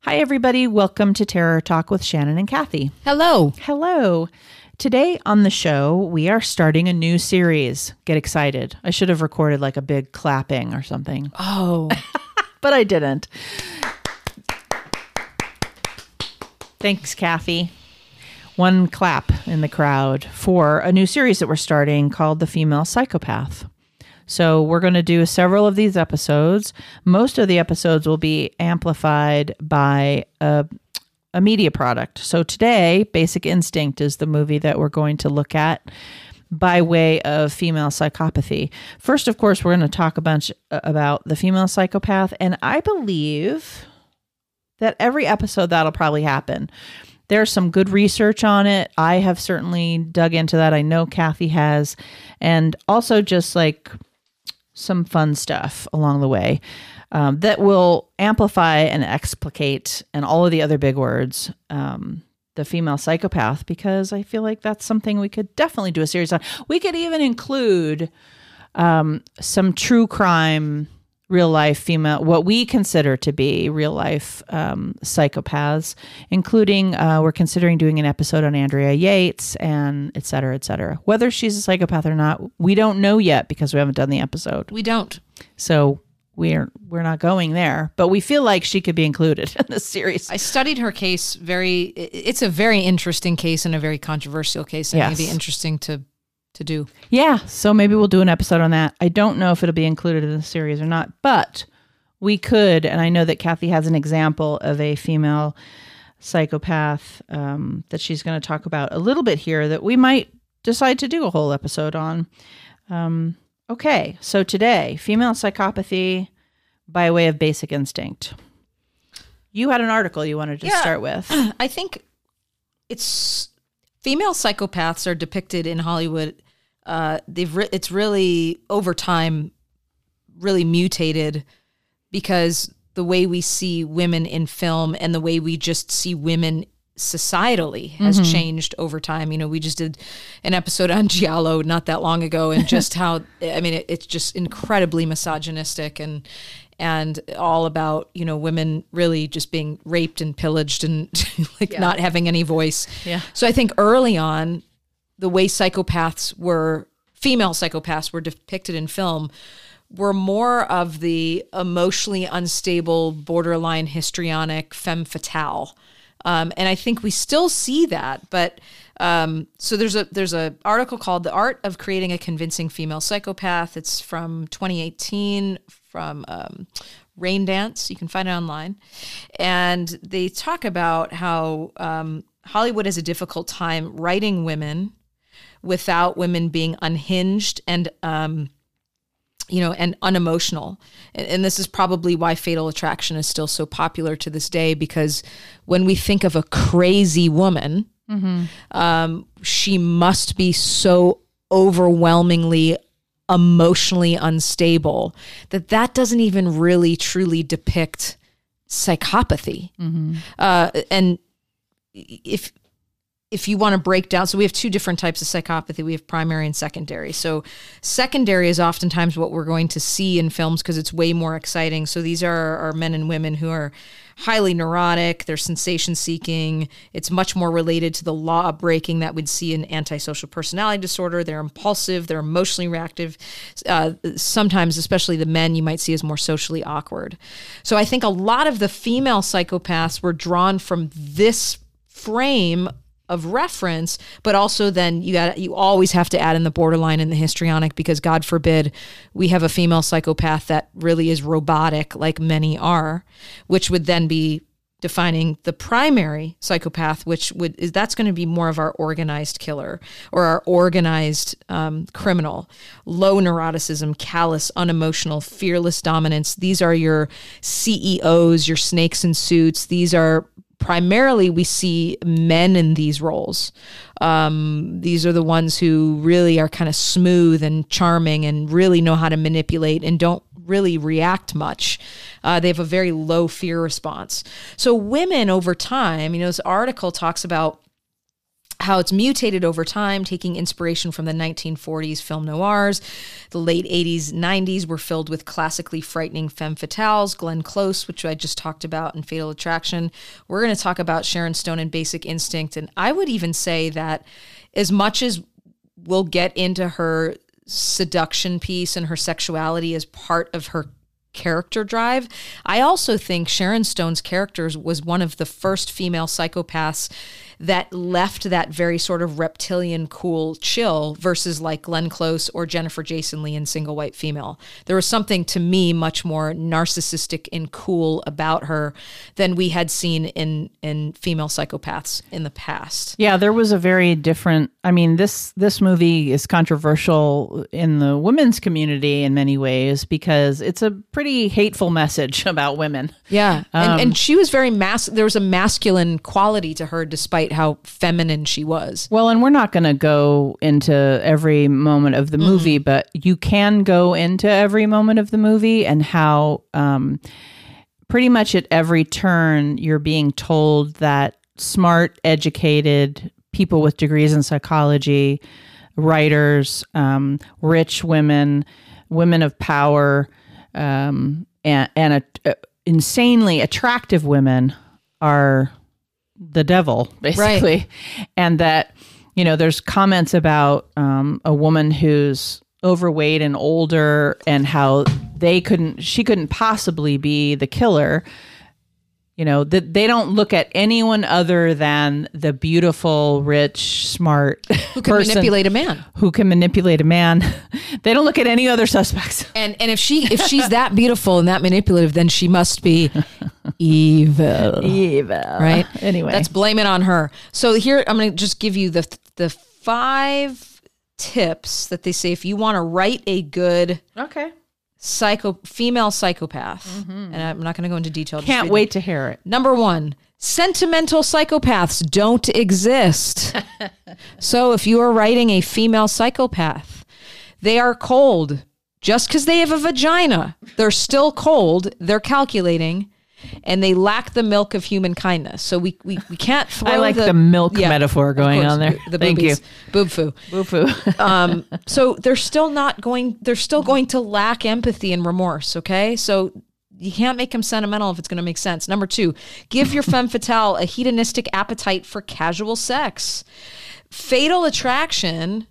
Hi, everybody. Welcome to Terror Talk with Shannon and Kathy. Hello. Hello. Today on the show, we are starting a new series. Get excited. I should have recorded like a big clapping or something. Oh. But I didn't. Thanks, Kathy. One clap in the crowd for a new series that we're starting called The Female Psychopath. So we're going to do several of these episodes. Most of the episodes will be amplified by a media product. So today, Basic Instinct is the movie that we're going to look at by way of female psychopathy. First, of course, we're going to talk a bunch about the female psychopath. And I believe that every episode that'll probably happen. There's some good research on it. I have certainly dug into that. I know Kathy has. And also just like some fun stuff along the way that will amplify and explicate and all of the other big words, the female psychopath, because I feel like that's something we could definitely do a series on. We could even include some true crime, real life female, what we consider to be real life psychopaths, including we're considering doing an episode on Andrea Yates and et cetera, et cetera. Whether she's a psychopath or not, we don't know yet because we haven't done the episode. We don't. So we're not going there, but we feel like she could be included in this series. I studied her case it's a very interesting case and a very controversial case. And It'd be interesting to do. Yeah, so maybe we'll do an episode on that. I don't know if it'll be included in the series or not, but we could, and I know that Kathy has an example of a female psychopath that she's going to talk about a little bit here that we might decide to do a whole episode on. Okay, so today, female psychopathy by way of Basic Instinct. You had an article you wanted to start with. I think it's female psychopaths are depicted in Hollywood. It's really over time really mutated because the way we see women in film and the way we just see women societally has changed over time. You know, we just did an episode on Giallo not that long ago, and just how, I mean, it's just incredibly misogynistic and all about, you know, women really just being raped and pillaged and not having any voice. Yeah. So I think early on, the way female psychopaths were depicted in film were more of the emotionally unstable, borderline histrionic femme fatale. And I think we still see that, but so there's a article called "The Art of Creating a Convincing Female Psychopath." It's from 2018 from Rain Dance. You can find it online, and they talk about how Hollywood has a difficult time writing women without women being unhinged and and unemotional. And this is probably why Fatal Attraction is still so popular to this day, because when we think of a crazy woman, she must be so overwhelmingly emotionally unstable that doesn't even really truly depict psychopathy. And if you want to break down, so we have two different types of psychopathy. We have primary and secondary. So secondary is oftentimes what we're going to see in films because it's way more exciting. So these are men and women who are highly neurotic, they're sensation seeking. It's much more related to the law breaking that we'd see in antisocial personality disorder. They're impulsive, they're emotionally reactive. Sometimes, especially the men, you might see as more socially awkward. So I think a lot of the female psychopaths were drawn from this frame of reference, but also then you always have to add in the borderline and the histrionic, because God forbid we have a female psychopath that really is robotic, like many are, which would then be defining the primary psychopath, that's going to be more of our organized killer or our organized criminal. Low neuroticism, callous, unemotional, fearless dominance. These are your CEOs, your snakes in suits. These are primarily, we see men in these roles. These are the ones who really are kind of smooth and charming and really know how to manipulate and don't really react much. They have a very low fear response. So women over time, this article talks about how it's mutated over time, taking inspiration from the 1940s film noirs. The late 80s, 90s were filled with classically frightening femme fatales, Glenn Close, which I just talked about, in Fatal Attraction. We're going to talk about Sharon Stone in Basic Instinct. And I would even say that as much as we'll get into her seduction piece and her sexuality as part of her character drive, I also think Sharon Stone's character was one of the first female psychopaths that left that very sort of reptilian cool chill versus like Glenn Close or Jennifer Jason Leigh in Single White Female. There was something to me much more narcissistic and cool about her than we had seen in female psychopaths in the past. Yeah, there was a very different, I mean, this movie is controversial in the women's community in many ways because it's a pretty hateful message about women. Yeah. And she was very there was a masculine quality to her despite how feminine she was. Well, and we're not going to go into every moment of the movie, but you can go into every moment of the movie and how pretty much at every turn you're being told that smart, educated people with degrees in psychology, writers, rich women, women of power, and insanely attractive women are the devil, basically. Right. And that, you know, there's comments about a woman who's overweight and older and how she couldn't possibly be the killer. You know, that they don't look at anyone other than the beautiful, rich, smart who can manipulate a man. Who can manipulate a man. They don't look at any other suspects. And if she's that beautiful and that manipulative, then she must be evil. Evil. Right? Anyway. Let's blame it on her. So here, I'm going to just give you the 5 tips that they say if you want to write a good female psychopath, and I'm not going to go into detail. Can't wait to hear it. Number 1, sentimental psychopaths don't exist. So if you are writing a female psychopath, they are cold. Just because they have a vagina, they're still cold, they're calculating, and they lack the milk of human kindness. So we can't throw I like the milk metaphor going on there. The Thank boobies. you. Boob-foo. Boo-foo. So they're still going to lack empathy and remorse, okay? So you can't make them sentimental if it's going to make sense. Number 2, give your femme fatale a hedonistic appetite for casual sex. Fatal Attraction,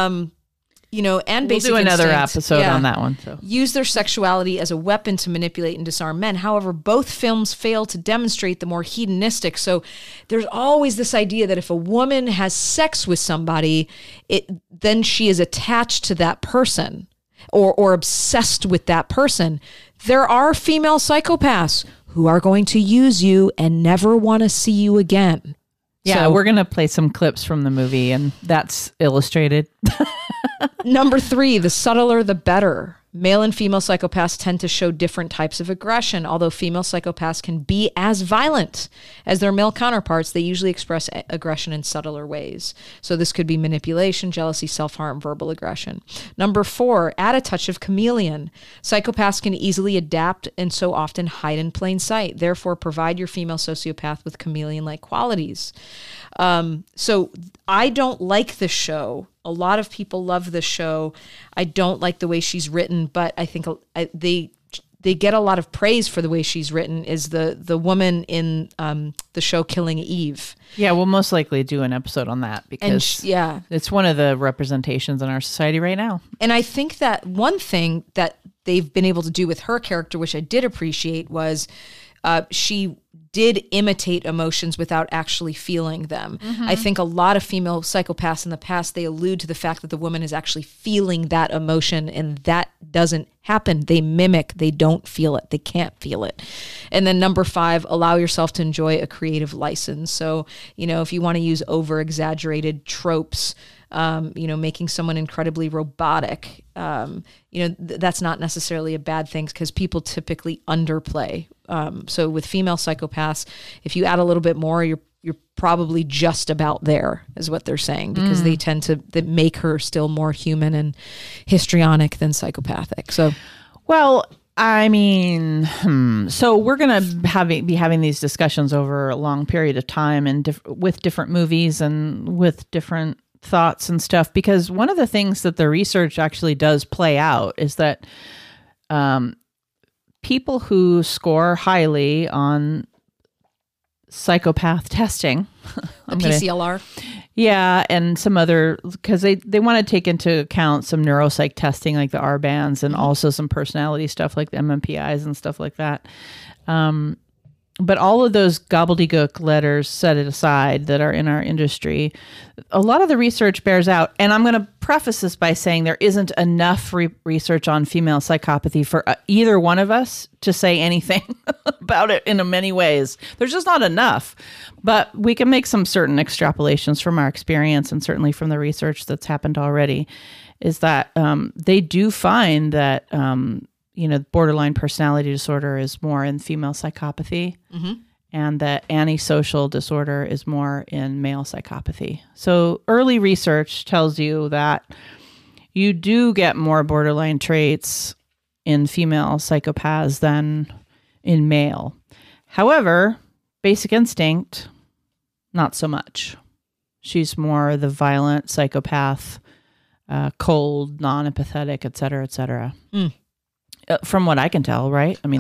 and Basic We'll do another Instinct, episode on that one. So. Use their sexuality as a weapon to manipulate and disarm men. However, both films fail to demonstrate the more hedonistic. So there's always this idea that if a woman has sex with somebody, then she is attached to that person or obsessed with that person. There are female psychopaths who are going to use you and never want to see you again. Yeah, we're going to play some clips from the movie, and that's illustrated. Number 3, the subtler, the better. Male and female psychopaths tend to show different types of aggression. Although female psychopaths can be as violent as their male counterparts, they usually express aggression in subtler ways. So this could be manipulation, jealousy, self-harm, verbal aggression. Number 4, add a touch of chameleon. Psychopaths can easily adapt and so often hide in plain sight. Therefore, provide your female sociopath with chameleon-like qualities. So I don't like this show. A lot of people love this show. I don't like the way she's written, but I think they get a lot of praise for the way she's written. Is the woman in the show Killing Eve? Yeah, we'll most likely do an episode on that because it's one of the representations in our society right now. And I think that one thing that they've been able to do with her character, which I did appreciate, was she did imitate emotions without actually feeling them. Mm-hmm. I think a lot of female psychopaths in the past, they allude to the fact that the woman is actually feeling that emotion, and that doesn't happen. They mimic, they don't feel it. They can't feel it. And then number 5, allow yourself to enjoy a creative license. So, if you want to use over-exaggerated tropes, making someone incredibly robotic, that's not necessarily a bad thing because people typically underplay. So with female psychopaths, if you add a little bit more, you're probably just about there, is what they're saying, because they tend to make her still more human and histrionic than psychopathic. So, well, I mean, so we're going to be having these discussions over a long period of time and with different movies and with different thoughts and stuff, because one of the things that the research actually does play out is that people who score highly on psychopath testing, the PCLR. Yeah, and some other, because they want to take into account some neuropsych testing like the R bands and also some personality stuff like the MMPIs and stuff like that. But all of those gobbledygook letters set it aside that are in our industry, a lot of the research bears out. And I'm going to preface this by saying there isn't enough research on female psychopathy for either one of us to say anything about it in many ways. There's just not enough. But we can make some certain extrapolations from our experience and certainly from the research that's happened already, is that they do find that borderline personality disorder is more in female psychopathy, and that antisocial disorder is more in male psychopathy. So early research tells you that you do get more borderline traits in female psychopaths than in male. However, Basic Instinct, not so much. She's more the violent psychopath, cold, non-empathetic, et cetera, et cetera. From what I can tell, right? I mean,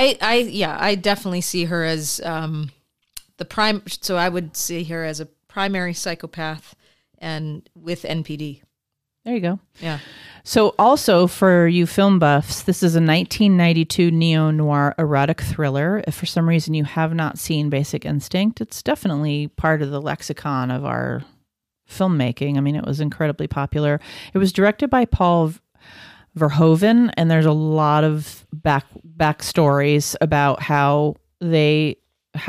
I definitely see her as the prime. So I would see her as a primary psychopath, and with NPD. There you go. Yeah. So also for you film buffs, this is a 1992 neo-noir erotic thriller. If for some reason you have not seen Basic Instinct, it's definitely part of the lexicon of our filmmaking. I mean, it was incredibly popular. It was directed by Paul Verhoeven, and there's a lot of backstories about how they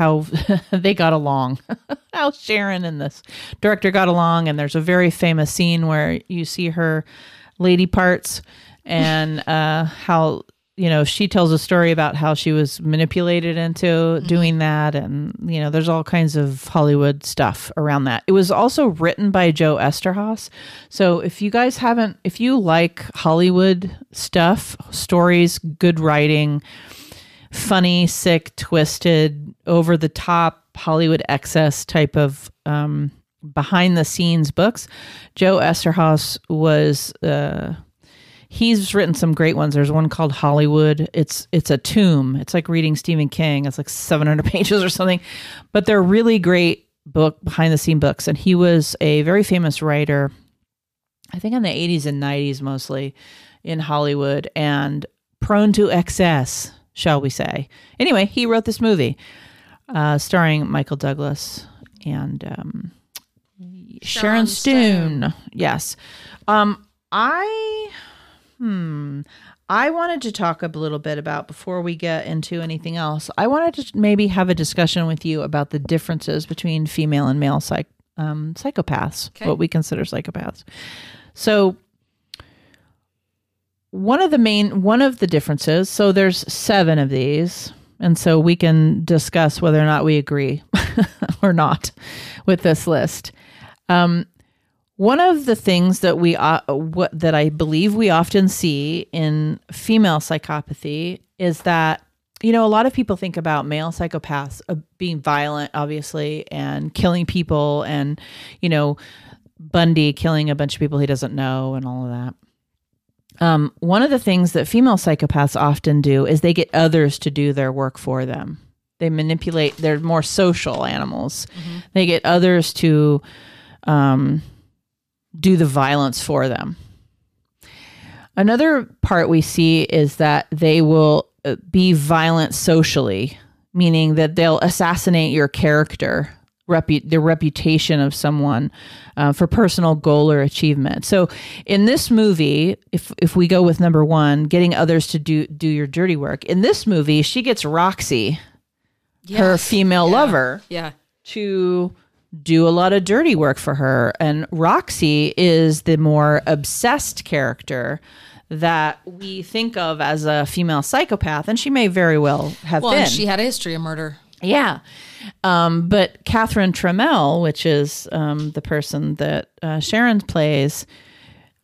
got along, how Sharon and this director got along. And there's a very famous scene where you see her lady parts and how, she tells a story about how she was manipulated into doing that. And, there's all kinds of Hollywood stuff around that. It was also written by Joe Esterhaus. So if you like Hollywood stuff, stories, good writing, funny, sick, twisted, over the top Hollywood excess type of behind the scenes books, Joe Esterhaus was he's written some great ones. There's one called Hollywood. It's a tomb. It's like reading Stephen King. It's like 700 pages or something, but they're really great behind the scene books. And he was a very famous writer, I think in the 80s and 90s mostly, in Hollywood, and prone to excess, shall we say. Anyway, he wrote this movie starring Michael Douglas and Sharon Stone. Yes. I wanted to talk a little bit about, before we get into anything else, I wanted to maybe have a discussion with you about the differences between female and male psychopaths, what we consider psychopaths. So one of the differences, so there's 7 of these, and so we can discuss whether or not we agree or not with this list. One of the things that that I believe we often see in female psychopathy is that, a lot of people think about male psychopaths being violent, obviously, and killing people, and, Bundy killing a bunch of people he doesn't know and all of that. One of the things that female psychopaths often do is they get others to do their work for them. They manipulate. They're more social animals. They get others to do the violence for them. Another part we see is that they will be violent socially, meaning that they'll assassinate your character, the reputation of someone for personal goal or achievement. So in this movie, if we go with number 1, getting others to do your dirty work, in this movie, she gets Roxy, her female lover, to do a lot of dirty work for her. And Roxy is the more obsessed character that we think of as a female psychopath, and she may very well have been. And she had a history of murder. Yeah. But Catherine Trammell, which is the person that Sharon plays,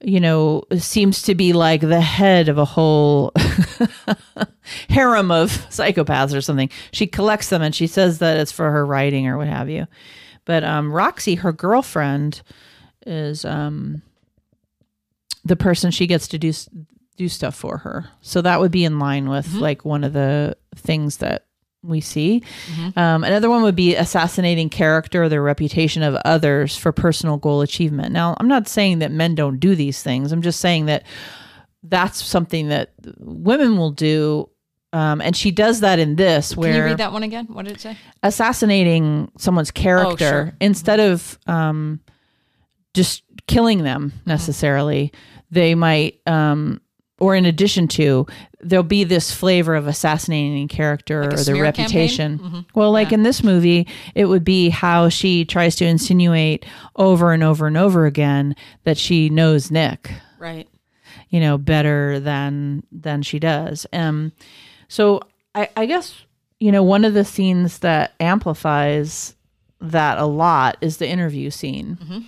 seems to be like the head of a whole harem of psychopaths or something. She collects them and she says that it's for her writing or what have you. But Roxy, her girlfriend, is the person she gets to do stuff for her. So that would be in line with like one of the things that we see. Another one would be assassinating character or the reputation of others for personal goal achievement. Now, I'm not saying that men don't do these things. I'm just saying that that's something that women will do. And she does that in this, where... Can you read that one again? What did it say? Assassinating someone's character instead of just killing them necessarily. They might... or in addition to, there'll be this flavor of assassinating character like or the reputation. Well, like Yeah. in this movie, it would be how she tries to insinuate over and over and over again that she knows Nick, Right. Better than she does. So I guess, one of the scenes that amplifies that a lot is the interview scene.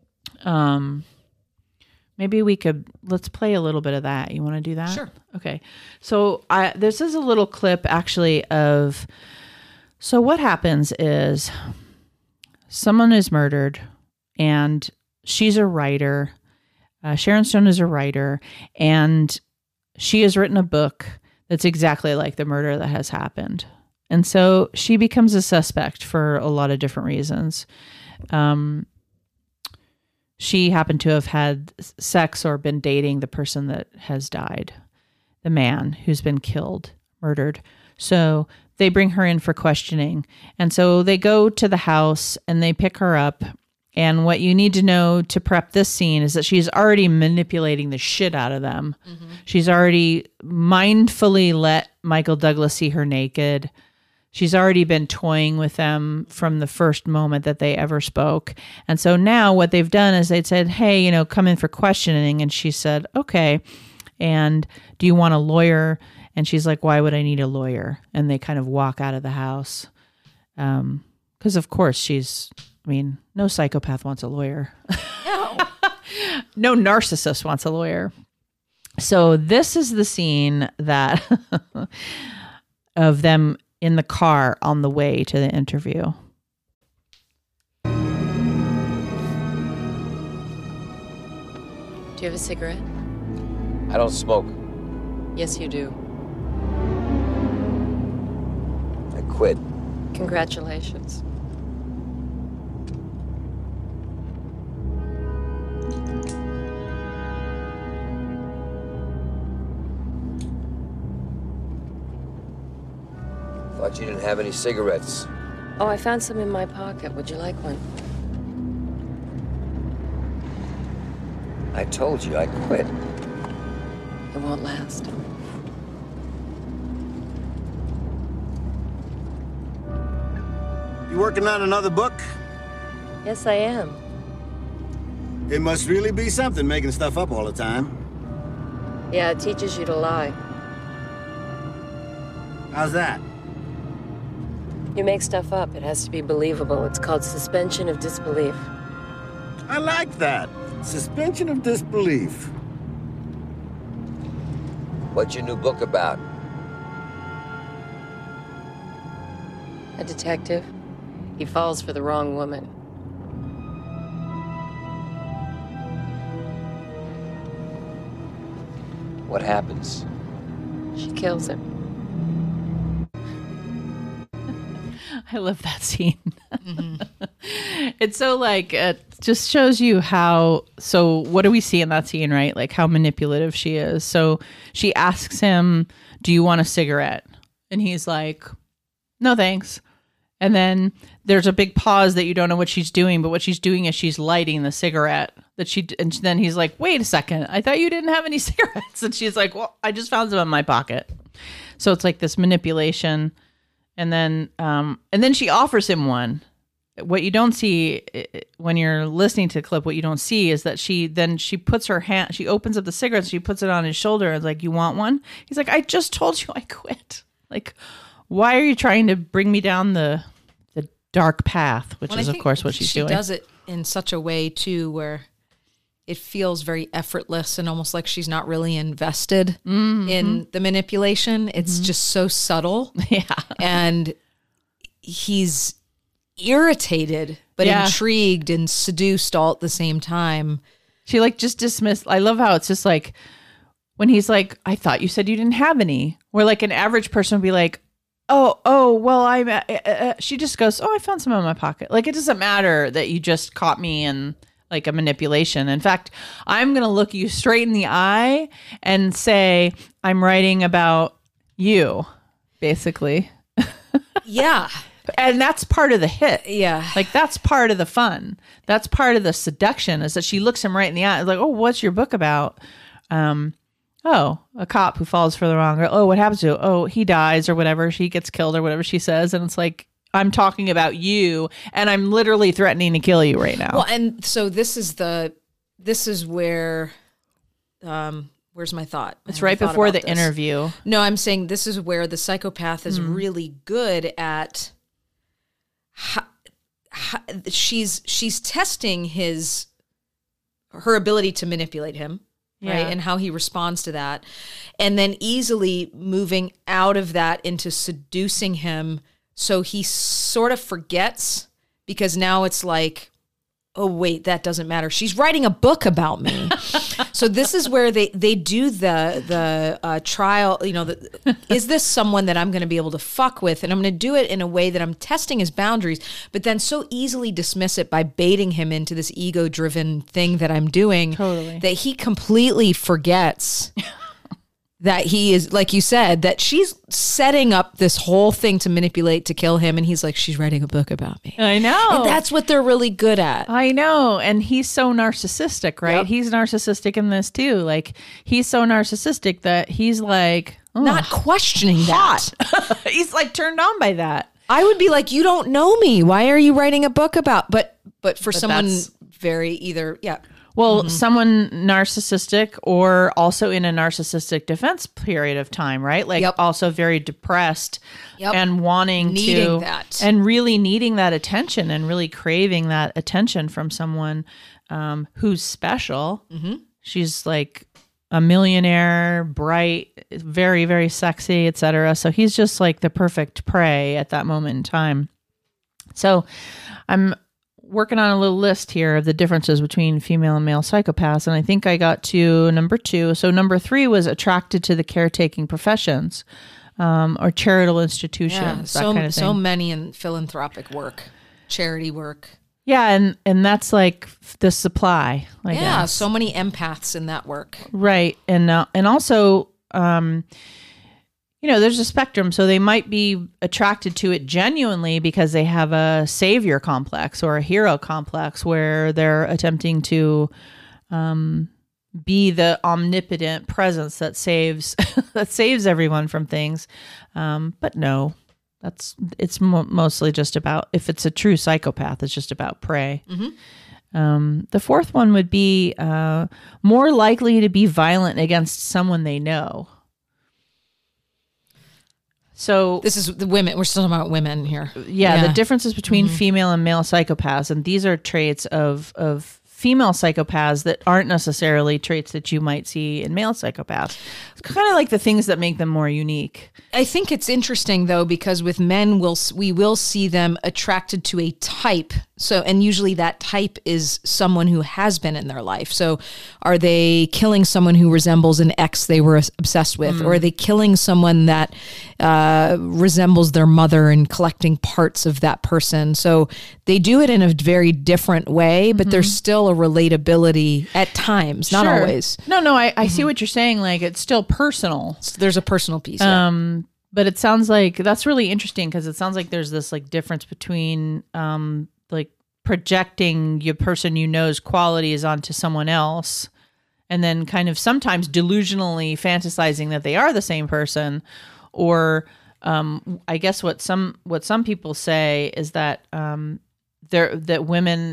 Maybe let's play a little bit of that. You want to do that? Sure. Okay. So this is a little clip actually so what happens is someone is murdered and she's a writer. Sharon Stone is a writer and she has written a book that's exactly like the murder that has happened. And so she becomes a suspect for a lot of different reasons. She happened to have had sex or been dating the person that has died, the man who's been killed, murdered. So they bring her in for questioning. And so they go to the house and they pick her up. And what you need to know to prep this scene is that she's already manipulating the shit out of them. She's already mindfully let Michael Douglas see her naked. She's already been toying with them from the first moment that they ever spoke. And so now what they've done is they said, hey, come in for questioning. And she said, okay. And do you want a lawyer? And she's like, why would I need a lawyer? And they kind of walk out of the house. Because of course no psychopath wants a lawyer. No. No narcissist wants a lawyer. So this is the scene that of them in the car on the way to the interview. Do you have a cigarette? I don't smoke. Yes, you do. I quit. Congratulations. Thought you didn't have any cigarettes. Oh, I found some in my pocket. Would you like one? I told you I quit. It won't last. You working on another book? Yes, I am. It must really be something making stuff up all the time. Yeah, it teaches you to lie. How's that? You make stuff up. It has to be believable. It's called suspension of disbelief. I like that. Suspension of disbelief. What's your new book about? A detective. He falls for the wrong woman. What happens? She kills him. I love that scene. It's so like, it just shows you so what do we see in that scene, right? Like how manipulative she is. So she asks him, do you want a cigarette? And he's like, no, thanks. And then there's a big pause that you don't know what she's doing, but what she's doing is she's lighting the cigarette and then he's like, wait a second, I thought you didn't have any cigarettes. And she's like, well, I just found some in my pocket. So it's like this manipulation. And then she offers him one. What you don't see when you're listening to the clip, what you don't see is that she puts her hand, she opens up the cigarettes, she puts it on his shoulder and is like, you want one? He's like, I just told you I quit. Like, why are you trying to bring me down the dark path, which is, of course, what she's doing. She does it in such a way, too, where it feels very effortless and almost like she's not really invested in the manipulation. It's just so subtle. Yeah. And he's irritated, but intrigued and seduced all at the same time. She like just dismissed. I love how it's just like when he's like, I thought you said you didn't have any. Where like an average person would be like, oh, well, she just goes, oh, I found some in my pocket. Like, it doesn't matter that you just caught me in like a manipulation. In fact, I'm going to look you straight in the eye and say, I'm writing about you, basically. Yeah. And that's part of the hit. Yeah. Like, that's part of the fun. That's part of the seduction, is that she looks him right in the eye. Like, oh, what's your book about? Oh, a cop who falls for the wrong girl. Oh, what happens to him? Oh, he dies or whatever. She gets killed or whatever she says. And it's like, I'm talking about you and I'm literally threatening to kill you right now. Well, and so this is where, where's my thought? It's right before the interview. No, I'm saying this is where the psychopath is really good at, she's testing her ability to manipulate him. Right. And how he responds to that. And then easily moving out of that into seducing him. So he sort of forgets, because now it's like, oh, wait, that doesn't matter. She's writing a book about me. So this is where they do the trial, is this someone that I'm going to be able to fuck with? And I'm going to do it in a way that I'm testing his boundaries, but then so easily dismiss it by baiting him into this ego-driven thing that I'm doing, totally, that he completely forgets that he is, like you said, that she's setting up this whole thing to manipulate, to kill him. And he's like, she's writing a book about me. I know. And that's what they're really good at. I know. And he's so narcissistic, right? Yep. He's narcissistic in this too. Like, he's so narcissistic that he's like, oh, not questioning hot. that. He's like turned on by that. I would be like, you don't know me. Why are you writing a book about? But for someone very either, Well, someone narcissistic or also in a narcissistic defense period of time, right? Like also very depressed and needing that. And really needing that attention and really craving that attention from someone who's special. Mm-hmm. She's like a millionaire, bright, very, very sexy, etc. So he's just like the perfect prey at that moment in time. So I'm working on a little list here of the differences between female and male psychopaths, and I think I got to number 2. So number 3 was attracted to the caretaking professions or charitable institutions. Yeah, that kind of thing. So many in philanthropic work, charity work. Yeah, and that's like the supply. I guess. So many empaths in that work. Right, and also. There's a spectrum. So they might be attracted to it genuinely because they have a savior complex or a hero complex where they're attempting to be the omnipotent presence that saves everyone from things. But no, it's mostly just about, if it's a true psychopath, it's just about prey. Mm-hmm. The fourth one would be more likely to be violent against someone they know. So this is the women. We're still talking about women here. Yeah, the differences between female and male psychopaths, and these are traits of female psychopaths that aren't necessarily traits that you might see in male psychopaths. It's kind of like the things that make them more unique. I think it's interesting though, because with men, we will see them attracted to a type. So, and usually that type is someone who has been in their life. So are they killing someone who resembles an ex they were obsessed with? Or are they killing someone that resembles their mother and collecting parts of that person? So they do it in a very different way, but there's still a relatability at times, not always. No, I see what you're saying. Like, it's still personal. There's a personal piece. But it sounds like that's really interesting, because it sounds like there's this like difference between like projecting your person you know's qualities onto someone else, and then kind of sometimes delusionally fantasizing that they are the same person, or I guess what some people say is that that women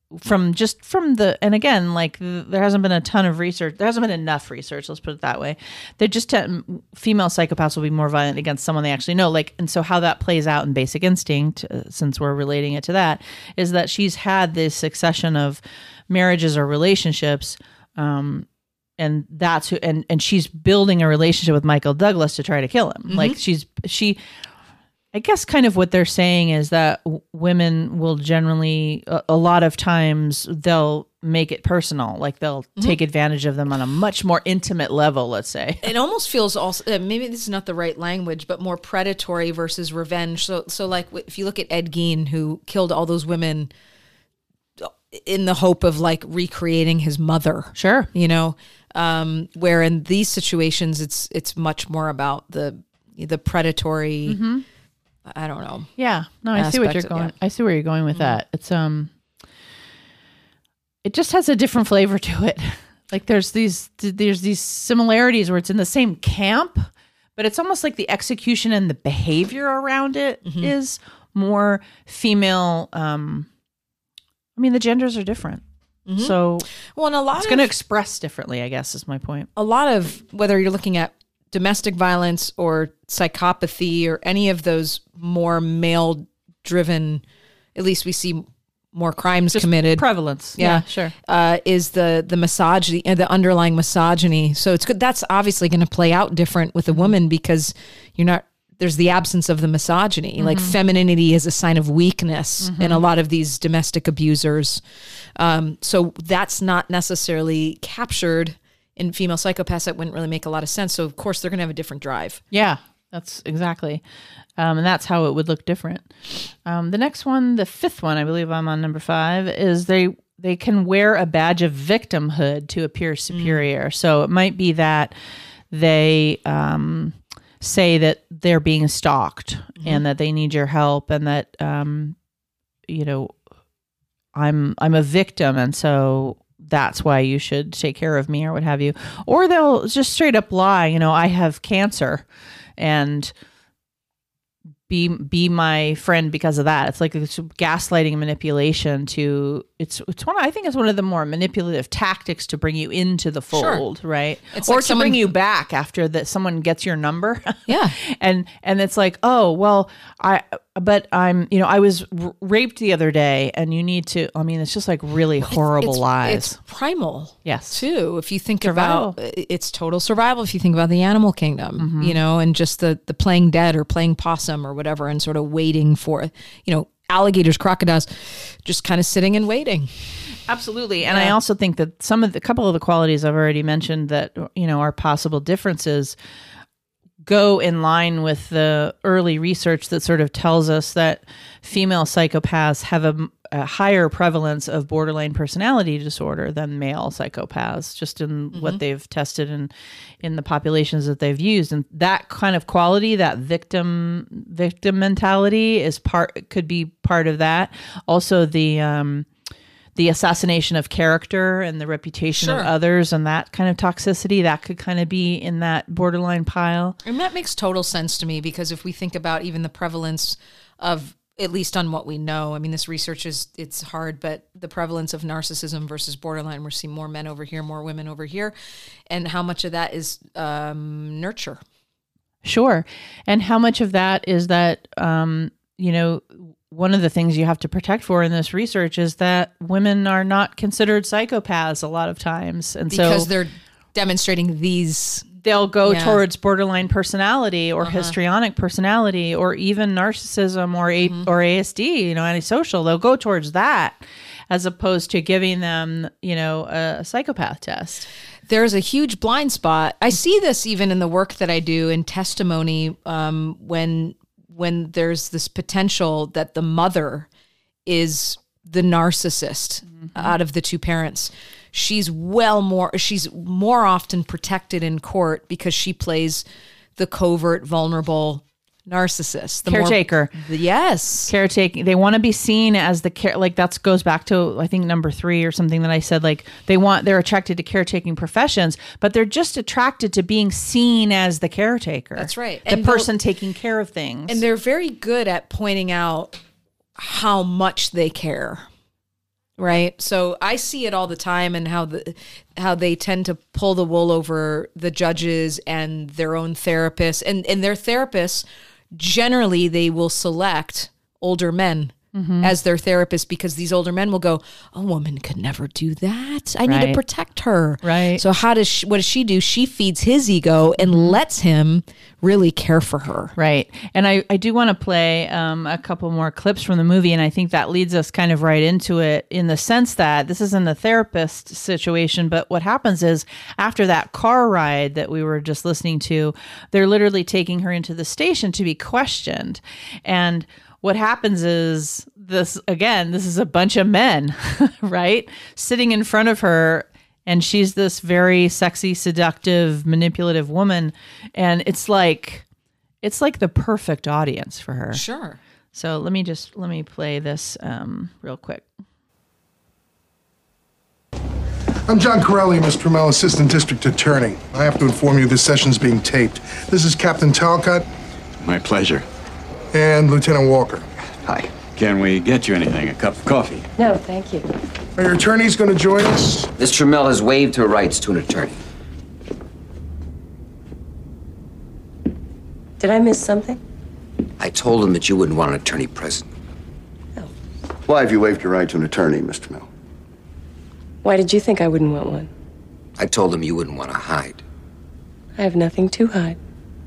from the, and again, like there hasn't been a ton of research. There hasn't been enough research. Let's put it that way. They're just female psychopaths will be more violent against someone they actually know. Like, and so how that plays out in Basic Instinct, since we're relating it to that, is that she's had this succession of marriages or relationships, and that's who, and she's building a relationship with Michael Douglas to try to kill him. Like she. I guess kind of what they're saying is that women will generally, a lot of times, they'll make it personal. Like they'll take advantage of them on a much more intimate level, let's say. It almost feels also, maybe this is not the right language, but more predatory versus revenge. So like if you look at Ed Gein, who killed all those women in the hope of like recreating his mother. Sure. You know, where in these situations, it's much more about the predatory, I don't know. Yeah. No, I see what you're going. I see where you're going with that. It's it just has a different flavor to it. Like there's these similarities where it's in the same camp, but it's almost like the execution and the behavior around it is more female. I mean, the genders are different. So well, and it's going to express differently, I guess, is my point. A lot of, whether you're looking at domestic violence or psychopathy or any of those more male-driven, at least we see more crimes committed. Prevalence. Yeah, sure. Is the misogyny, the underlying misogyny. So it's good. That's obviously going to play out different with a woman because there's the absence of the misogyny. Like femininity is a sign of weakness in a lot of these domestic abusers. So that's not necessarily captured in female psychopaths. That wouldn't really make a lot of sense. So of course they're going to have a different drive. Yeah, that's exactly. And that's how it would look different. The next one, the fifth one, I believe I'm on number 5, is they can wear a badge of victimhood to appear superior. So it might be that they say that they're being stalked and that they need your help and that, I'm a victim. And so that's why you should take care of me or what have you. Or they'll just straight up lie, I have cancer and be my friend because of that. It's like it's gaslighting and manipulation I think it's one of the more manipulative tactics to bring you into the fold, right? It's or like to bring you back after that someone gets your number. Yeah. and it's like, oh, well, I was raped the other day and you need to, it's just like really horrible lies. It's primal. Yes. Too. If you think about it's total survival. If you think about the animal kingdom, and just the playing dead or playing possum or whatever, and sort of waiting for, alligators, crocodiles, just kind of sitting and waiting. Absolutely. And I also think that a couple of the qualities I've already mentioned that, are possible differences go in line with the early research that sort of tells us that female psychopaths have a higher prevalence of borderline personality disorder than male psychopaths, just in what they've tested in the populations that they've used. And that kind of quality, that victim mentality could be part of that. Also the assassination of character and the reputation of others and that kind of toxicity, that could kind of be in that borderline pile. And that makes total sense to me, because if we think about even the prevalence of, at least on what we know, this research it's hard, but the prevalence of narcissism versus borderline, we're seeing more men over here, more women over here. And how much of that is nurture? Sure. And how much of that is that, one of the things you have to protect for in this research is that women are not considered psychopaths a lot of times. And because they're demonstrating they'll go towards borderline personality or histrionic personality or even narcissism or ASD, antisocial. They'll go towards that as opposed to giving them, a psychopath test. There's a huge blind spot. I see this even in the work that I do in testimony, when there's this potential that the mother is the narcissist out of the two parents. She's more often protected in court because she plays the covert, vulnerable narcissist. The caretaker. Yes. Caretaking. They want to be seen as that goes back to, I think, number 3 or something that I said, they're attracted to caretaking professions, but they're just attracted to being seen as the caretaker. That's right. The person taking care of things. And they're very good at pointing out how much they care. right? So I see it all the time, and how they tend to pull the wool over the judges and their own therapists, and their therapists, generally they will select older men as their therapist, because these older men will go, a woman could never do that. I need to protect her. Right. So what does she do? She feeds his ego and lets him really care for her. Right. And I do want to play a couple more clips from the movie, and I think that leads us kind of right into it, in the sense that this isn't a therapist situation, but what happens is, after that car ride that we were just listening to, they're literally taking her into the station to be questioned. And what happens is this is a bunch of men, right? Sitting in front of her, and she's this very sexy, seductive, manipulative woman. And it's like the perfect audience for her. Sure. So let me play this real quick. I'm John Corelli, Mr. Trammell, Assistant District Attorney. I have to inform you this session's being taped. This is Captain Talcott. My pleasure. And Lieutenant Walker. Hi. Can we get you anything? A cup of coffee? No, thank you. Are your attorneys going to join us? Miss Trammell has waived her rights to an attorney. Did I miss something? I told him that you wouldn't want an attorney present. Why have you waived your right to an attorney, Mr. Trammell? Why did you think I wouldn't want one? I told him you wouldn't want to hide. I have nothing to hide.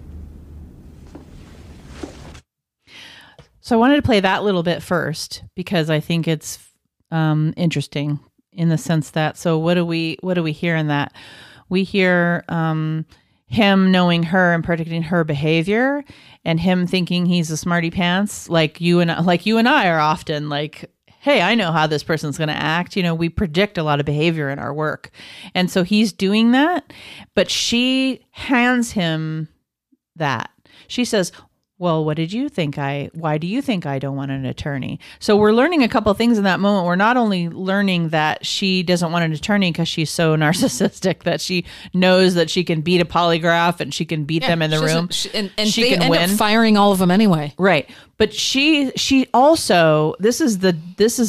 So I wanted to play that little bit first, because I think it's interesting in the sense that, so what do we hear in that? We hear him knowing her and predicting her behavior, and him thinking he's a smarty pants, like you and I are often like, hey, I know how this person's going to act. You know, we predict a lot of behavior in our work. And so he's doing that, but she hands him that. She says, well, why do you think I don't want an attorney? So we're learning a couple of things in that moment. We're not only learning that she doesn't want an attorney because she's so narcissistic that she knows that she can beat a polygraph and she can beat them in the room. And she they can end win. up firing all of them anyway. Right. But she also, this is the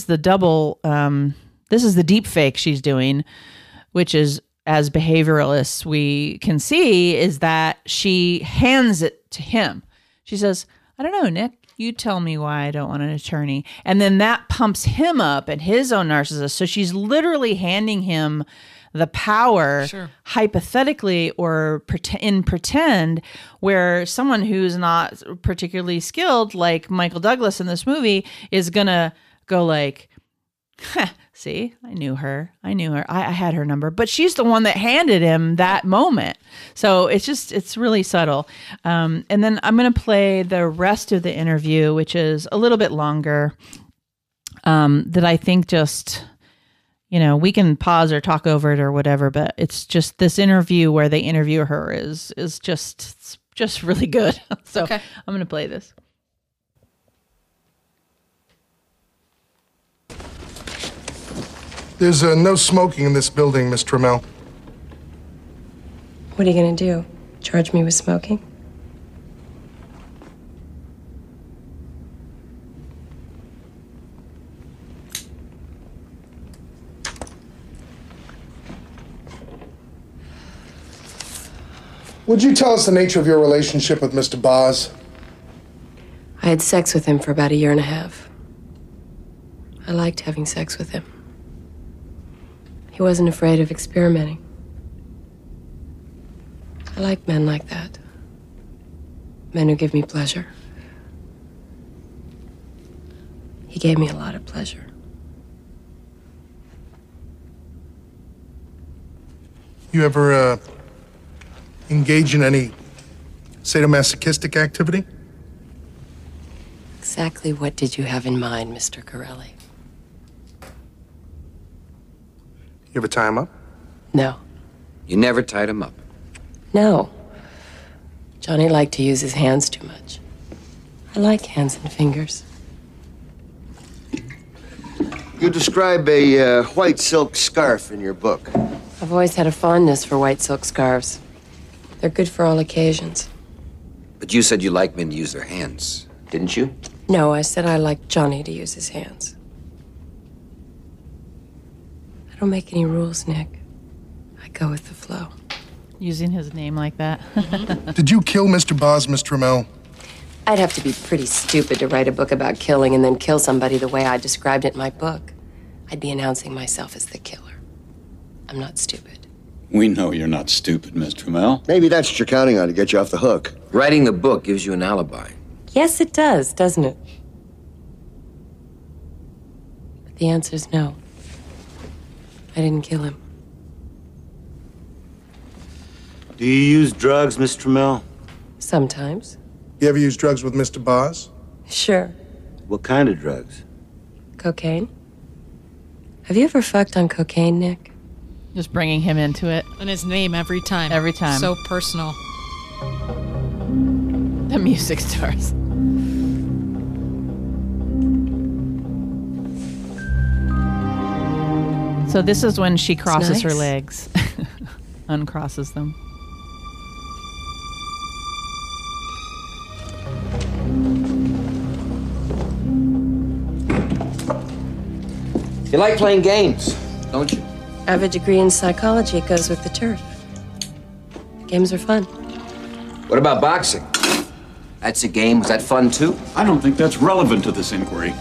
deep fake she's doing, which is, as behavioralists we can see, is that she hands it to him. She says, I don't know, Nick, you tell me why I don't want an attorney. And then that pumps him up and his own narcissist. So she's literally handing him the power, hypothetically, or in pretend, where someone who's not particularly skilled, like Michael Douglas in this movie, is going to go like, see, I knew her. I had her number, but she's the one that handed him that moment. So it's really subtle. And then I'm going to play the rest of the interview, which is a little bit longer, that I think just, we can pause or talk over it or whatever, but it's just this interview where they interview her is just really good. So I'm going to play this. There's no smoking in this building, Miss Trammell. What are you going to do? Charge me with smoking? Would you tell us the nature of your relationship with Mr. Boz? I had sex with him for about 1.5 years. I liked having sex with him. He wasn't afraid of experimenting. I like men like that. Men who give me pleasure. He gave me a lot of pleasure. You ever, engage in any sadomasochistic activity? Exactly what did you have in mind, Mr. Corelli? You ever tie him up? No. You never tied him up. No. Johnny liked to use his hands too much. I like hands and fingers. You describe a white silk scarf in your book. I've always had a fondness for white silk scarves. They're good for all occasions. But you said you like men to use their hands, didn't you? No, I said I liked Johnny to use his hands. don't make any rules, Nick. I go with the flow. Using his name like that. Did you kill Mr. Boz, Miss Trammell? I'd have to be pretty stupid to write a book about killing and then kill somebody the way I described it in my book. I'd be announcing myself as the killer. I'm not stupid. We know you're not stupid, Miss Trammell. Maybe that's what you're counting on to get you off the hook. Writing the book gives you an alibi. Yes, it does, doesn't it? But the answer's no. I didn't kill him. Do you use drugs, Miss Trammell? Sometimes. You ever use drugs with Mr. Boz? Sure. What kind of drugs? Cocaine? Have you ever fucked on cocaine, Nick? Just bringing him into it. And his name every time. Every time. So personal. The music starts. So this is when she crosses her nice. legs. Uncrosses them. You like playing games, don't you? I have a degree in psychology. It goes with the turf. Games are fun. What about boxing? That's a game. Was that fun, too? I don't think that's relevant to this inquiry.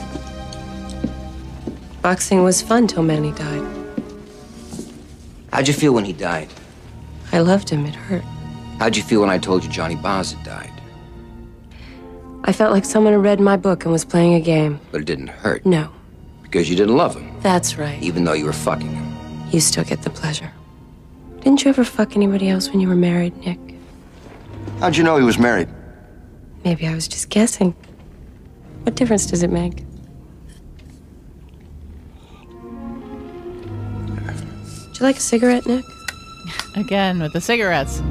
Boxing was fun till Manny died. How'd you feel when he died? I loved him. It hurt. How'd you feel when I told you Johnny Boz had died? I felt like someone had read my book and was playing a game. But it didn't hurt. No, Because you didn't love him, that's right. even though you were fucking him. You still get the pleasure. Didn't you ever fuck anybody else when you were married, Nick? How'd you know he was married? Maybe I was just guessing. What difference does it make? Would you like a cigarette, Nick? Again with the cigarettes.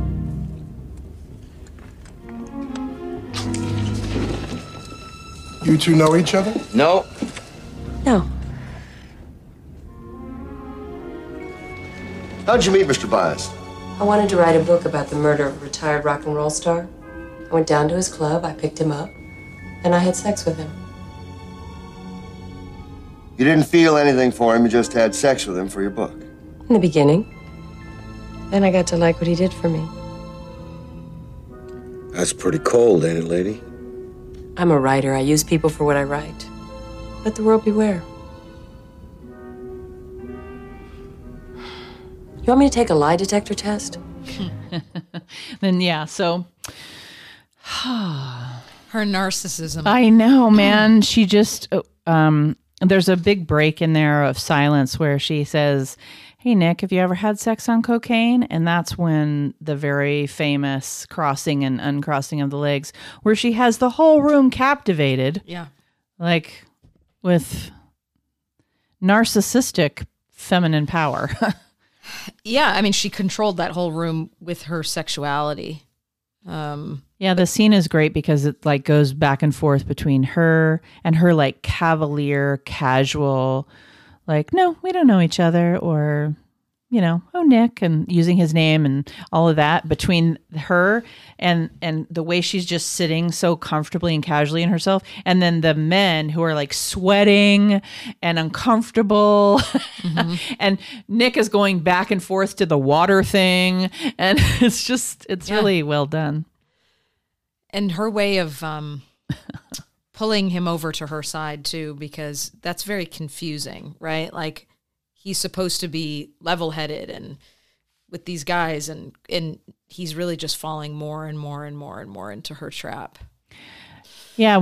You two know each other? No. No. How'd you meet Mr. Boz? I wanted to write a book about the murder of a retired rock and roll star. I went down to his club, I picked him up, and I had sex with him. You didn't feel anything for him, you just had sex with him for your book. In the beginning. Then I got to like what he did for me. That's pretty cold, ain't it, lady? I'm a writer. I use people for what I write. Let the world beware. You want me to take a lie detector test? Then yeah, so Her narcissism. I know, man. She just there's a big break in there of silence where she says, "Hey Nick, have you ever had sex on cocaine?" And that's when the very famous crossing and uncrossing of the legs, where she has the whole room captivated, Yeah. like with narcissistic feminine power. Yeah. I mean, she controlled that whole room with her sexuality. Yeah, the scene is great because it like goes back and forth between her and her like cavalier, casual, like, no, we don't know each other, or, you know, oh, Nick, and using his name and all of that, between her and the way she's just sitting so comfortably and casually in herself. And then the men who are like sweating and uncomfortable. Mm-hmm. And Nick is going back and forth to the water thing. And it's really well done. And her way of pulling him over to her side too, because that's very confusing, right? Like he's supposed to be level-headed and with these guys, and he's really just falling more and more and more and more into her trap. Yeah,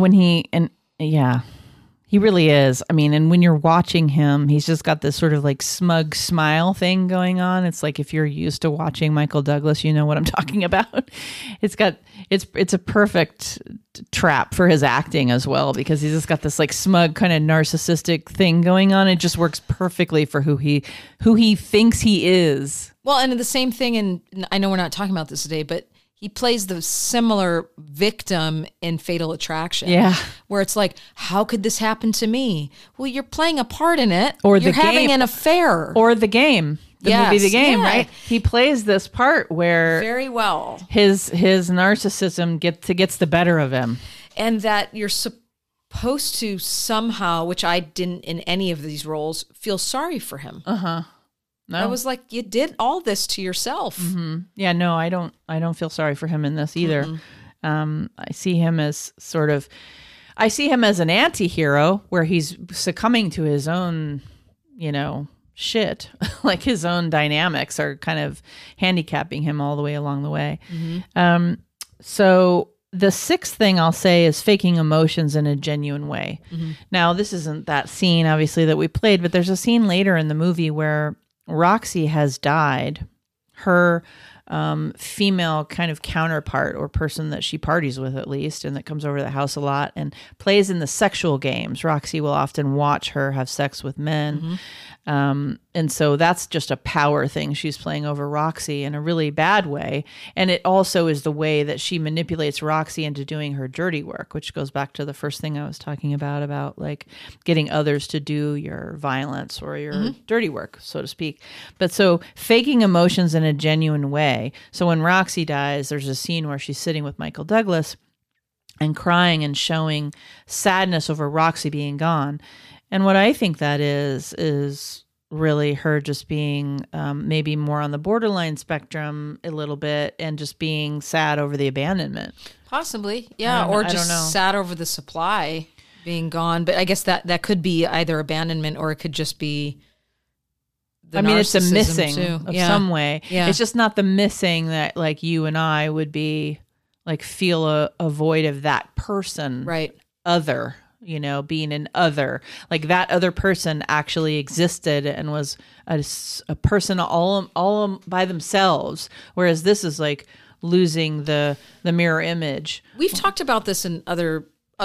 he really is. I mean, and when you're watching him, he's just got this sort of like smug smile thing going on. It's like, if you're used to watching Michael Douglas, you know what I'm talking about. It's a perfect trap for his acting as well, because he's just got this like smug kind of narcissistic thing going on. It just works perfectly for who he thinks he is. Well, and the same thing, and I know we're not talking about this today, but he plays the similar victim in Fatal Attraction. Yeah. Where it's like, how could this happen to me? Well, you're playing a part in it. Or you're the having game. an affair. Or the game. The movie The Game, yeah. right? He plays this part where very well. His narcissism gets the better of him. And that supposed to somehow, which I didn't in any of these roles, feel sorry for him. No. I was like, you did all this to yourself. Yeah, no, I don't feel sorry for him in this either. I see him as an anti-hero where he's succumbing to his own, shit. Like his own dynamics are kind of handicapping him all the way along the way. So the sixth thing I'll say is faking emotions in a genuine way. Now, this isn't that scene, obviously, that we played, but there's a scene later in the movie where Roxy has died. Her female kind of counterpart or person that she parties with, at least, and that comes over to the house a lot and plays in the sexual games. Roxy will often watch her have sex with men. And so that's just a power thing. She's playing over Roxy in a really bad way. And it also is the way that she manipulates Roxy into doing her dirty work, which goes back to the first thing I was talking about like getting others to do your violence or your dirty work, so to speak. But so faking emotions in a genuine way. So when Roxy dies, there's a scene where she's sitting with Michael Douglas and crying and showing sadness over Roxy being gone. And what I think that is really her just being maybe more on the borderline spectrum a little bit and just being sad over the abandonment. Possibly, yeah, or just sad over the supply being gone. But I guess that could be either abandonment or it could just be it's a missing too. of some way. Yeah. It's just not the missing that like you and I would be like feel a void of that person. Right. Other. Being an other, like that other person actually existed and was a person all by themselves. Whereas this is like losing the mirror image. We've talked about this in other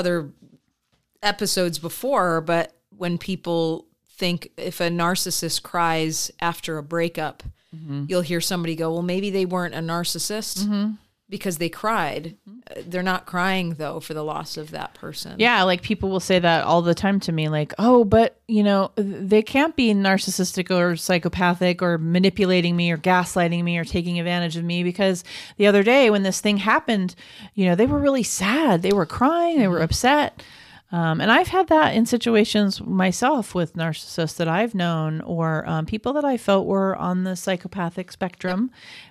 episodes before, but when people think if a narcissist cries after a breakup, you'll hear somebody go, well, maybe they weren't a narcissist. Because they cried. They're not crying, though, for the loss of that person. Yeah, like people will say that all the time to me, like, oh, but, they can't be narcissistic or psychopathic or manipulating me or gaslighting me or taking advantage of me because the other day when this thing happened, they were really sad. They were crying. They were upset. And I've had that in situations myself with narcissists that I've known or people that I felt were on the psychopathic spectrum.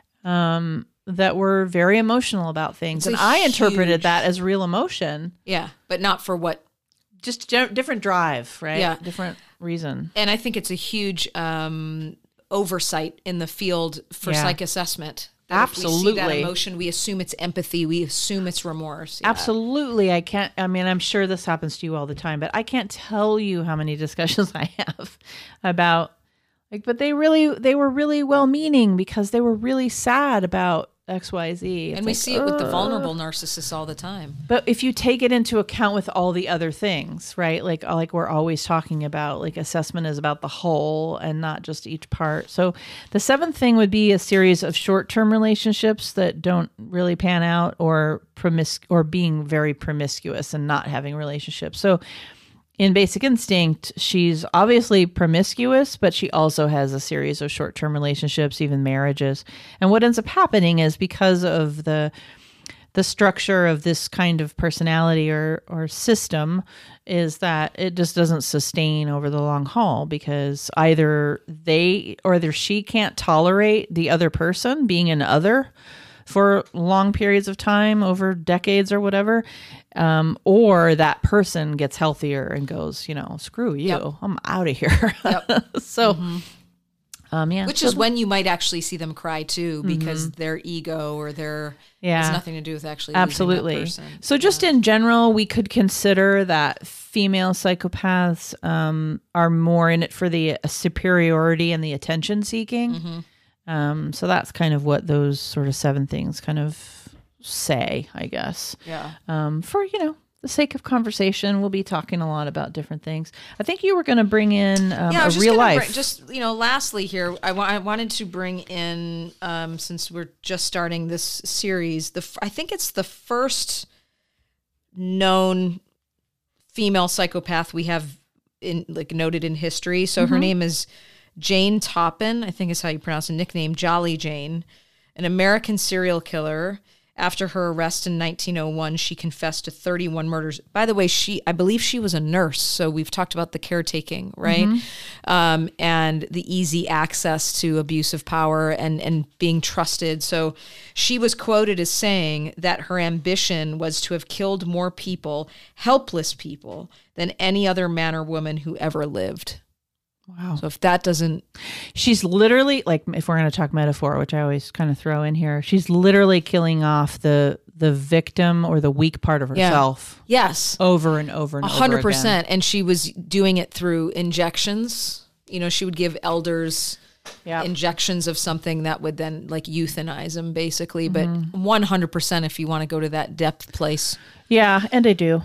That were very emotional about things. And I interpreted that as real emotion. Yeah, but not for what? Just different drive, right? Yeah. Different reason. And I think it's a huge oversight in the field for psych assessment. Absolutely. If we see that emotion, we assume it's empathy. We assume it's remorse. Yeah. Absolutely. I'm sure this happens to you all the time, but I can't tell you how many discussions I have about but they were really well-meaning because they were really sad about XYZ. And we see it with the vulnerable narcissists all the time. But if you take it into account with all the other things, right? Like we're always talking about, like assessment is about the whole and not just each part. So the seventh thing would be a series of short-term relationships that don't really pan out or being very promiscuous and not having relationships. So in Basic Instinct, she's obviously promiscuous, but she also has a series of short-term relationships, even marriages. And what ends up happening is because of the structure of this kind of personality or system is that it just doesn't sustain over the long haul because either she can't tolerate the other person being an other for long periods of time, over decades or whatever, or that person gets healthier and goes, screw you, Yep. I'm out of here. Yep. So, Which is when you might actually see them cry too, because their ego or has nothing to do with actually absolutely losing that person. So just in general, we could consider that female psychopaths are more in it for the superiority and the attention seeking. So that's kind of what those sort of 7 things kind of say, I guess. Yeah. For, the sake of conversation, we'll be talking a lot about different things. I think you were going to bring in a real life. Lastly here, I wanted to bring in, since we're just starting this series, I think it's the first known female psychopath we have noted in history. So her name is Jane Toppan, I think is how you pronounce the nickname, Jolly Jane, an American serial killer. After her arrest in 1901, she confessed to 31 murders. By the way, I believe she was a nurse, so we've talked about the caretaking, right? And the easy access to abuse of power and being trusted. So she was quoted as saying that her ambition was to have killed more people, helpless people, than any other man or woman who ever lived. Wow. So if that doesn't... She's literally, like, if we're going to talk metaphor, which I always kind of throw in here, she's literally killing off the victim or the weak part of herself. Yes. Over and over and over 100%. again. And she was doing it through injections. You know, she would give elders injections of something that would then like euthanize them, basically. But 100% if you want to go to that depth place. Yeah, and I do.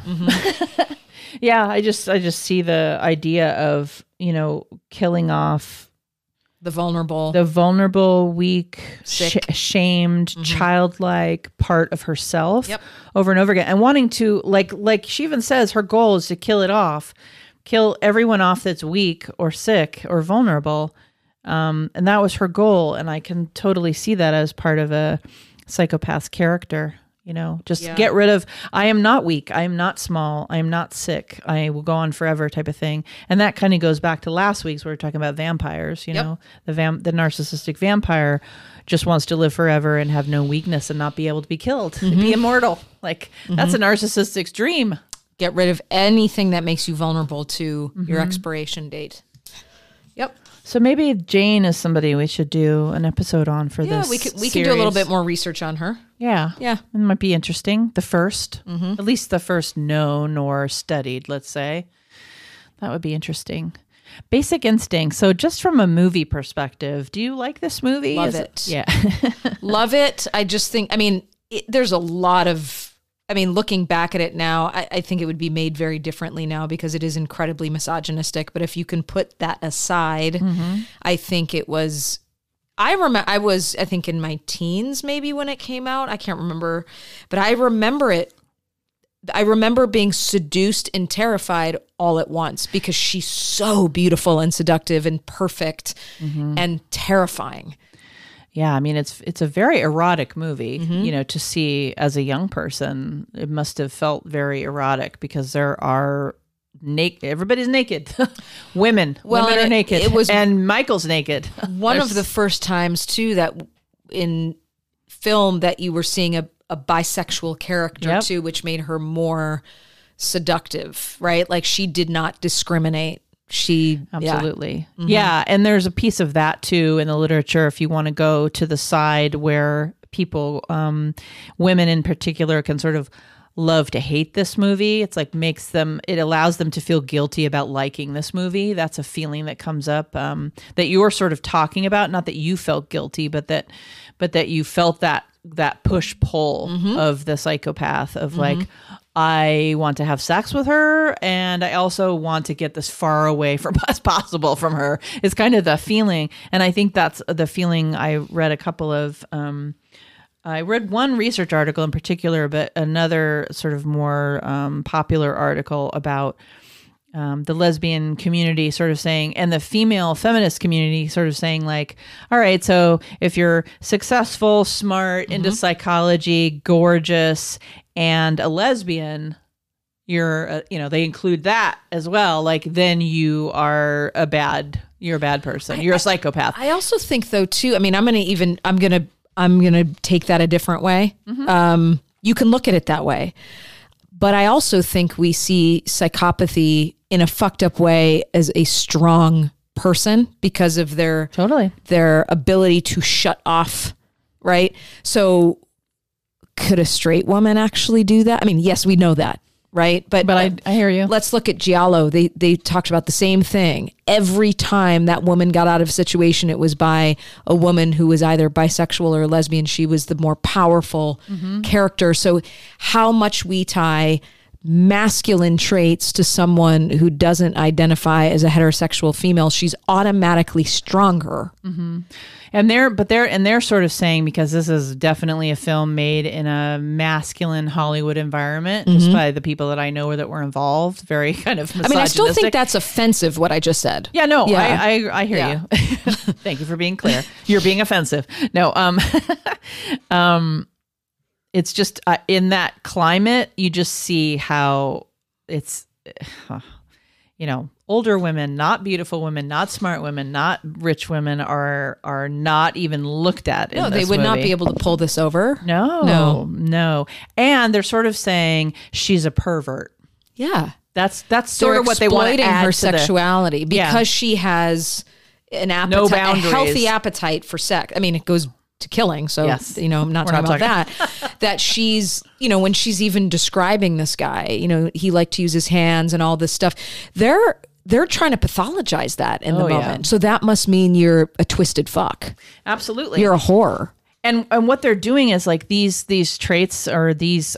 Yeah, I just see the idea of, you know, killing off the vulnerable, weak, sick, shamed, childlike part of herself over and over again, and wanting to like she even says her goal is to kill it off, kill everyone off that's weak or sick or vulnerable, and that was her goal. And I can totally see that as part of a psychopath's character. You know, just get rid of, I am not weak. I am not small. I am not sick. I will go on forever type of thing. And that kind of goes back to last week's where we were talking about vampires, you know, the narcissistic vampire just wants to live forever and have no weakness and not be able to be killed and be immortal. Like that's a narcissistic's dream. Get rid of anything that makes you vulnerable to your expiration date. Yep. So maybe Jane is somebody we should do an episode on for this. Yeah, we can do a little bit more research on her. Yeah. Yeah. It might be interesting. The first, at least the first known or studied, let's say. That would be interesting. Basic Instinct. So just from a movie perspective, do you like this movie? Love it. Yeah. Love it. I just think, there's a lot of, looking back at it now, I think it would be made very differently now because it is incredibly misogynistic. But if you can put that aside, I think it was, I was in my teens maybe when it came out. I can't remember, but I remember it. I remember being seduced and terrified all at once because she's so beautiful and seductive and perfect and terrifying. Yeah, it's a very erotic movie, you know, to see as a young person. It must have felt very erotic because there are everybody's naked. Women are naked. And Michael's naked. One of the first times too that in film that you were seeing a bisexual character too, which made her more seductive, right? Like she did not discriminate. Absolutely. Yeah. And there's a piece of that too in the literature. If you want to go to the side where people, women in particular, can sort of love to hate this movie. It's like it allows them to feel guilty about liking this movie. That's a feeling that comes up, that you're sort of talking about. Not that you felt guilty, but that you felt that push pull of the psychopath of like, I want to have sex with her, and I also want to get this far away from as possible from her. It's kind of the feeling, and I think that's the feeling. I read a couple of, I read one research article in particular, but another sort of more popular article about the lesbian community sort of saying, and the female feminist community sort of saying like, all right, so if you're successful, smart, into psychology, gorgeous, and a lesbian, you're, they include that as well. Like, then you're a bad person. You're a psychopath. I also think though too, I'm going to take that a different way. You can look at it that way. But I also think we see psychopathy in a fucked up way as a strong person because of their ability to shut off, right? So could a straight woman actually do that? Yes, we know that, right? But I hear you. Let's look at Giallo. They talked about the same thing. Every time that woman got out of a situation, it was by a woman who was either bisexual or lesbian. She was the more powerful character. So how much we tie masculine traits to someone who doesn't identify as a heterosexual female, she's automatically stronger. And they're sort of saying, because this is definitely a film made in a masculine Hollywood environment, just by the people that I know that were involved, very kind of misogynistic. I still think that's offensive, what I just said. Yeah, no, yeah. I hear you. Thank you for being clear. You're being offensive. No, it's just in that climate, you just see how it's, older women, not beautiful women, not smart women, not rich women are not even looked at. No, they would not be able to pull this over. No. And they're sort of saying she's a pervert. Yeah. That's sort of what they want to add her to sexuality because she has an appetite, a healthy appetite for sex. I mean, it goes to killing. So, yes. I'm not talking about that. That she's, when she's even describing this guy, he liked to use his hands and all this stuff. They're trying to pathologize that in the moment. Yeah. So that must mean you're a twisted fuck. Absolutely. You're a whore. And what they're doing is like these traits or these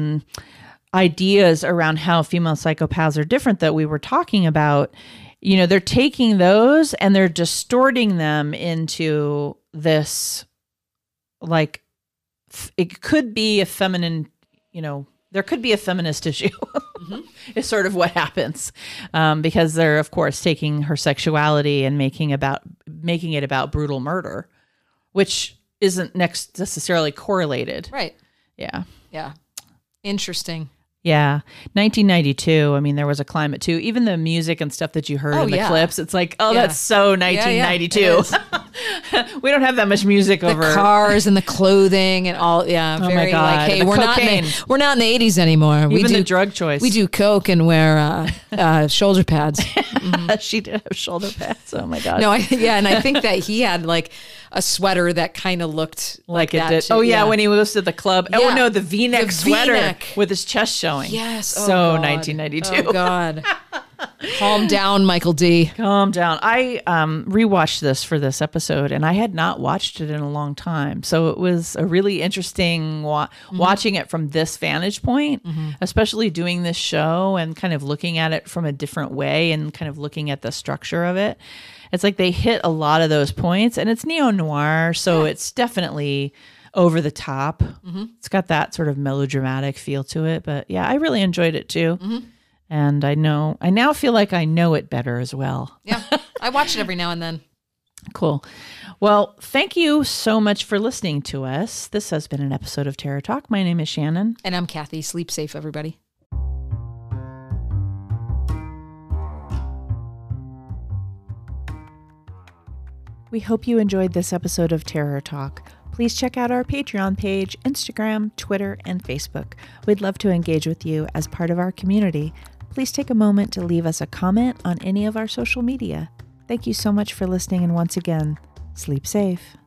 ideas around how female psychopaths are different that we were talking about, they're taking those and they're distorting them into this, like, it could be a feminine, there could be a feminist issue. Mm-hmm. Is sort of what happens because they're, of course, taking her sexuality and making it about brutal murder, which isn't necessarily correlated. Right. Yeah. Yeah. Interesting. Yeah. 1992. I mean, there was a climate too. Even the music and stuff that you heard in the clips, it's like, that's so 1992. Yeah, we don't have that much music over the cars and the clothing and all. Yeah. Oh very my God. like, hey, the we're cocaine. not in the 80s anymore. Even the drug choice. We do coke and wear shoulder pads. Mm-hmm. She did have shoulder pads. Oh my God. No, and I think that he had like a sweater that kind of looked like it that did. too. Oh yeah, when he was to the club. Yeah. Oh no, the V-neck sweater V-neck. with his chest showing. Yes. So 1992. Oh God. Calm down, Michael D. Calm down. I rewatched this for this episode, and I had not watched it in a long time. So it was a really interesting watching it from this vantage point, especially doing this show and kind of looking at it from a different way and kind of looking at the structure of it. It's like they hit a lot of those points, and it's neo-noir, so it's definitely over the top. Mm-hmm. It's got that sort of melodramatic feel to it, but yeah, I really enjoyed it too. Mm-hmm. And I now feel like I know it better as well. Yeah, I watch it every now and then. Cool. Well, thank you so much for listening to us. This has been an episode of Terror Talk. My name is Shannon. And I'm Kathy. Sleep safe, everybody. We hope you enjoyed this episode of Terror Talk. Please check out our Patreon page, Instagram, Twitter, and Facebook. We'd love to engage with you as part of our community. Please take a moment to leave us a comment on any of our social media. Thank you so much for listening, and once again, sleep safe.